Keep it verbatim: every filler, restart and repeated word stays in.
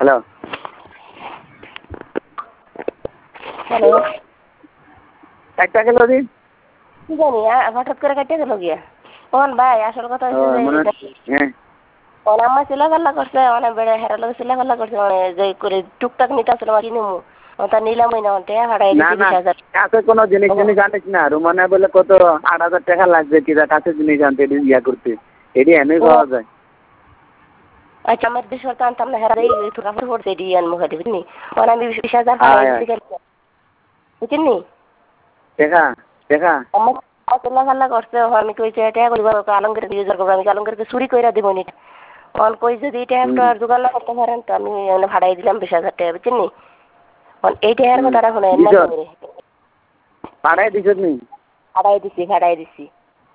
hello hello একটা গেল দিন কি জানি হঠাৎ করে কেটে গেল গিয়া কোন ভাই আসল কথা ও মানে হচ্ছে হ্যাঁ যে আমার চিলাগাল্লা করছে অনেক বেড়ে হেরালো চিলাগাল্লা করছে মানে যে করে টুকটাক নিতে আসলে কিনে মু তা নিলামই না টেয়া হারাই না দিছি না বিশ হাজার কাছে কোনো জিনিস জিনিস আনিস না রুমানে বলে কত আট হাজার টাকা লাগবে কিনা কাছে জিনিস আনতে এটি ইয়া করতে এটি এনেই পাওয়া যায় আচ্ছা আমার বিশ হাজার আনতাম না হেরাই তোরা পড়ছে এটি আনমু খাটি বুঝলি মানে আমি বিশ হাজার আয় হারাই আয় দিছি বুঝলি দেখা দেখা আমার চিলাগাল্লা করছে আমি কইছে টেয়া করিব আলমগীর দিয়ে যাবো আমি আলমগীরকে চুরি কইরা দিব নি অন কই যদি এটা একটা জোগাড় না করতে পারেন তো আমি ভাড়াই দিলাম বিশ হাজার টাকা বুঝলি এই টাকার কথা রাখুন পাড়ায় দিছ নি ভাড়াই দিছি ভাড়াই দিছি